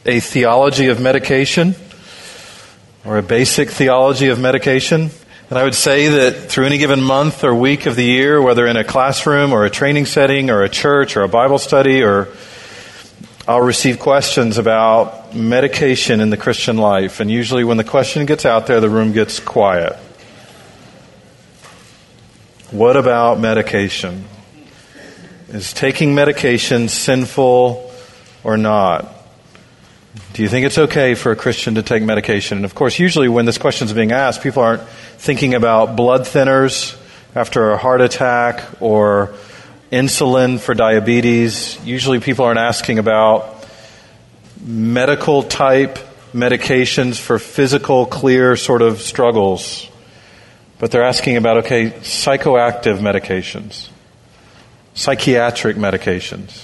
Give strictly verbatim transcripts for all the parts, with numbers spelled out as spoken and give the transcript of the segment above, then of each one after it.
a theology of medication, or a basic theology of medication. And I would say that through any given month or week of the year, whether in a classroom or a training setting or a church or a Bible study, or I'll receive questions about medication in the Christian life. And usually when the question gets out there, the room gets quiet. What about medication? Is taking medication sinful or not? Do you think it's okay for a Christian to take medication? And of course, usually when this question is being asked, people aren't thinking about blood thinners after a heart attack or insulin for diabetes. Usually people aren't asking about medical type medications for physical, clear sort of struggles. But they're asking about, okay, psychoactive medications, psychiatric medications,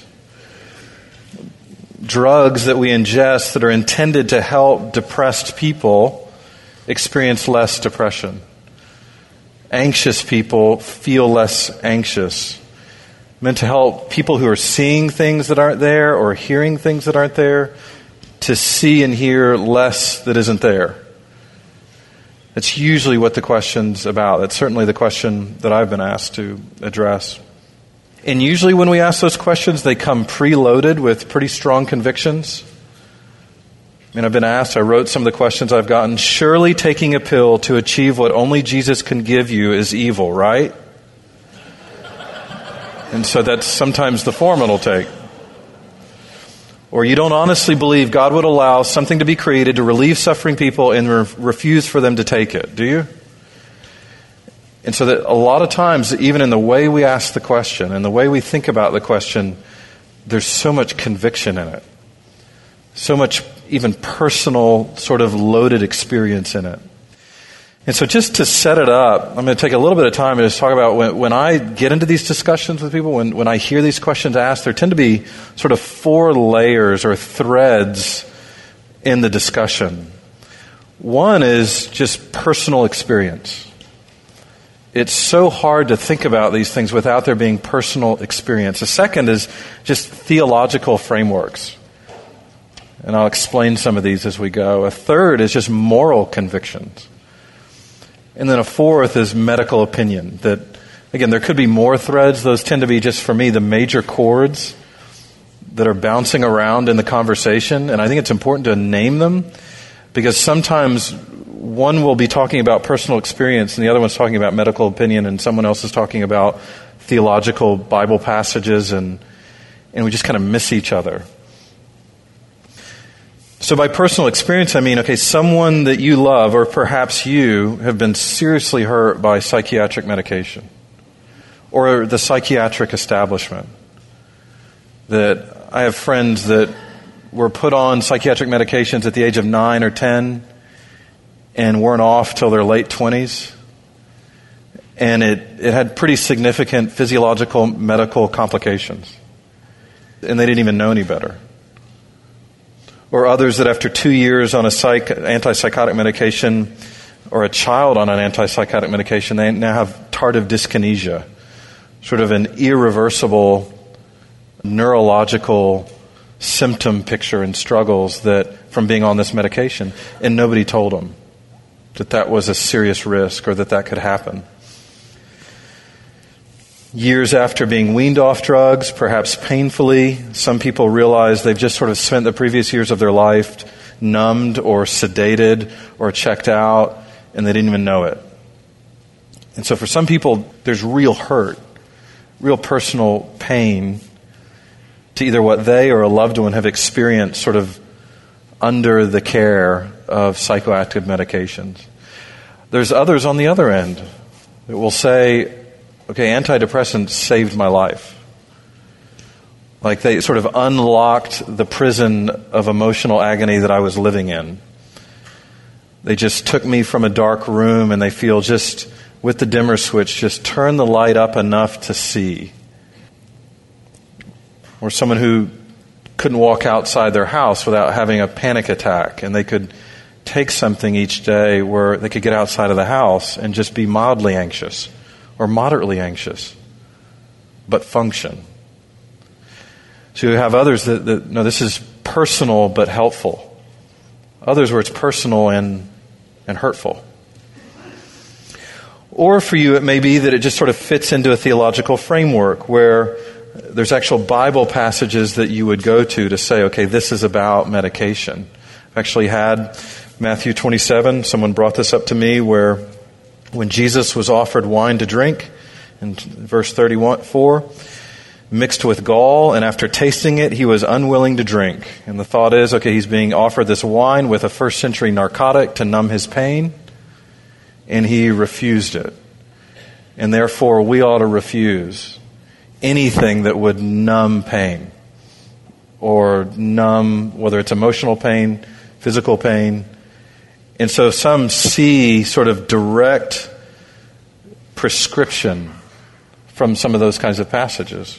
drugs that we ingest that are intended to help depressed people experience less depression. Anxious people feel less anxious. Meant to help people who are seeing things that aren't there or hearing things that aren't there to see and hear less that isn't there. That's usually what the question's about. That's certainly the question that I've been asked to address. And usually when we ask those questions, they come preloaded with pretty strong convictions. I mean, I've been asked, I wrote some of the questions I've gotten. Surely taking a pill to achieve what only Jesus can give you is evil, right? And so that's sometimes the form it'll take. Or you don't honestly believe God would allow something to be created to relieve suffering people and re- refuse for them to take it, do you? And so that a lot of times, even in the way we ask the question and the way we think about the question, there's so much conviction in it. So much even personal sort of loaded experience in it. And so just to set it up, I'm going to take a little bit of time and just talk about when, when I get into these discussions with people, when, when I hear these questions asked, there tend to be sort of four layers or threads in the discussion. One is just personal experience. It's so hard to think about these things without there being personal experience. The second is just theological frameworks. And I'll explain some of these as we go. A third is just moral convictions. And then a fourth is medical opinion. That, again, there could be more threads. Those tend to be just, for me, the major chords that are bouncing around in the conversation. And I think it's important to name them because sometimes one will be talking about personal experience and the other one's talking about medical opinion and someone else is talking about theological Bible passages and and we just kind of miss each other. So by personal experience, I mean, okay, someone that you love or perhaps you have been seriously hurt by psychiatric medication or the psychiatric establishment. That I have friends that were put on psychiatric medications at the age of nine or ten and weren't off till their late twenties. And it, it had pretty significant physiological medical complications. And they didn't even know any better. Or others that after two years on a psych, antipsychotic medication or a child on an antipsychotic medication, they now have tardive dyskinesia, sort of an irreversible neurological symptom picture and struggles that from being on this medication. And nobody told them that that was a serious risk or that that could happen. Years after being weaned off drugs, perhaps painfully, some people realize they've just sort of spent the previous years of their life numbed or sedated or checked out, and they didn't even know it. And so for some people, there's real hurt, real personal pain to either what they or a loved one have experienced sort of under the care of psychoactive medications. There's others on the other end that will say, okay, antidepressants saved my life. Like they sort of unlocked the prison of emotional agony that I was living in. They just took me from a dark room and they feel just, with the dimmer switch, just turn the light up enough to see. Or someone who couldn't walk outside their house without having a panic attack, and they could take something each day where they could get outside of the house and just be mildly anxious or moderately anxious, but function. So you have others that, that no, this is personal but helpful. Others where it's personal and, and hurtful. Or for you, it may be that it just sort of fits into a theological framework where there's actual Bible passages that you would go to to say, okay, this is about medication. I've actually had Matthew twenty-seven, someone brought this up to me, where when Jesus was offered wine to drink, in verse thirty-four, mixed with gall, and after tasting it, he was unwilling to drink. And the thought is, okay, he's being offered this wine with a first century narcotic to numb his pain, and he refused it. And therefore, we ought to refuse anything that would numb pain, or numb, whether it's emotional pain, physical pain. And so some see sort of direct prescription from some of those kinds of passages.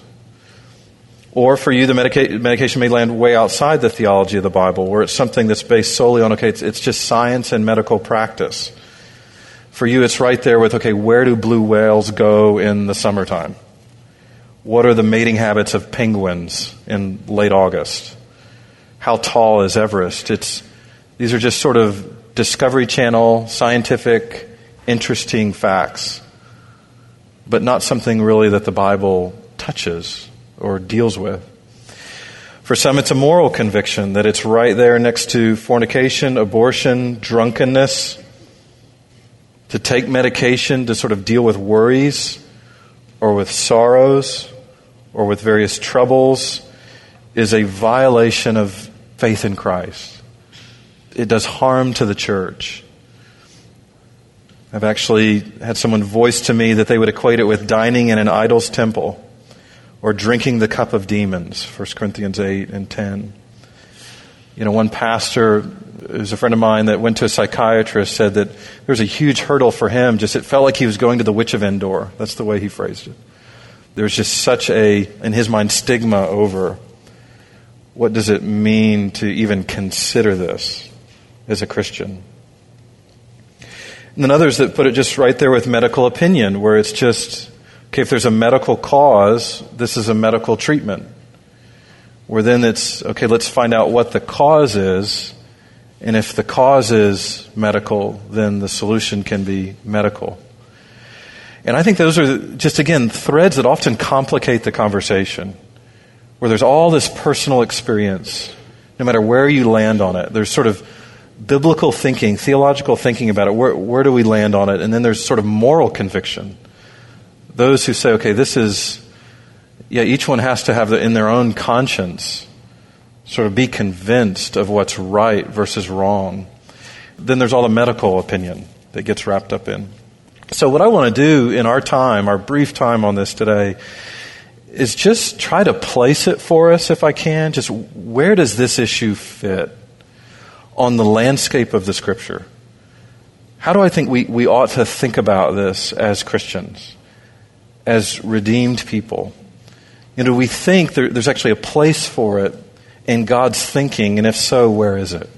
Or for you, the medica- medication may land way outside the theology of the Bible, where it's something that's based solely on, okay, it's, it's just science and medical practice. For you, it's right there with, okay, where do blue whales go in the summertime? What are the mating habits of penguins in late August? How tall is Everest? It's these are just sort of Discovery Channel, scientific, interesting facts, but not something really that the Bible touches or deals with. For some, it's a moral conviction that it's right there next to fornication, abortion, drunkenness. To take medication to sort of deal with worries or with sorrows or with various troubles is a violation of faith in Christ. It does harm to the church. I've actually had someone voice to me that they would equate it with dining in an idol's temple or drinking the cup of demons, First Corinthians eight and ten. You know, one pastor who's a friend of mine that went to a psychiatrist said that there was a huge hurdle for him. Just it felt like he was going to the Witch of Endor. That's the way he phrased it. There was just such a, in his mind, stigma over what does it mean to even consider this as a Christian. And then others that put it just right there with medical opinion, where it's just, okay, if there's a medical cause, this is a medical treatment. Where then it's, okay, let's find out what the cause is. And if the cause is medical, then the solution can be medical. And I think those are just, again, threads that often complicate the conversation. Where there's all this personal experience, no matter where you land on it. There's sort of biblical thinking, theological thinking about it. Where, where do we land on it? And then there's sort of moral conviction. Those who say, okay, this is, yeah, each one has to have the, in their own conscience, sort of be convinced of what's right versus wrong. Then there's all the medical opinion that gets wrapped up in. So what I want to do in our time, our brief time on this today, is just try to place it for us if I can. Just where does this issue fit on the landscape of the Scripture? How do I think we, we ought to think about this as Christians, as redeemed people? You know, do we think there, there's actually a place for it in God's thinking, and if so, where is it?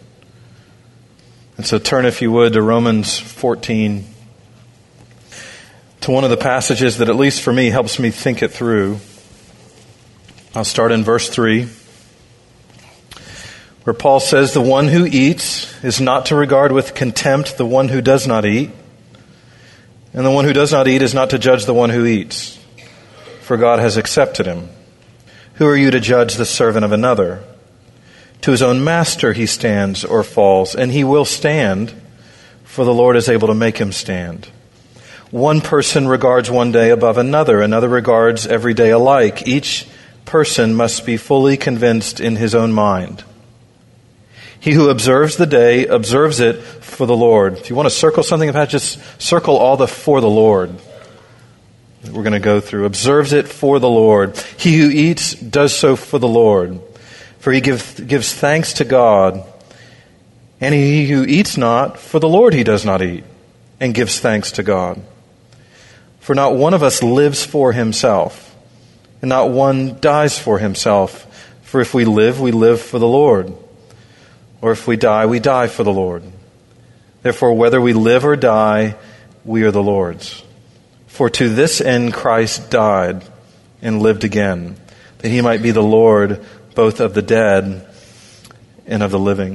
And so turn, if you would, to Romans fourteen, to one of the passages that, at least for me, helps me think it through. I'll start in verse three, where Paul says, "The one who eats is not to regard with contempt the one who does not eat, and the one who does not eat is not to judge the one who eats, for God has accepted him. Who are you to judge the servant of another? To his own master he stands or falls, and he will stand, for the Lord is able to make him stand. One person regards one day above another, another regards every day alike. Each person must be fully convinced in his own mind. He who observes the day observes it for the Lord." If you want to circle something, just circle all the "for the Lord" that we're going to go through. Observes it for the Lord. He who eats does so for the Lord, for he give, gives thanks to God. And he who eats not, for the Lord he does not eat, and gives thanks to God. For not one of us lives for himself, and not one dies for himself. For if we live, we live for the Lord. Or if we die, we die for the Lord. Therefore, whether we live or die, we are the Lord's. For to this end Christ died and lived again, that he might be the Lord both of the dead and of the living.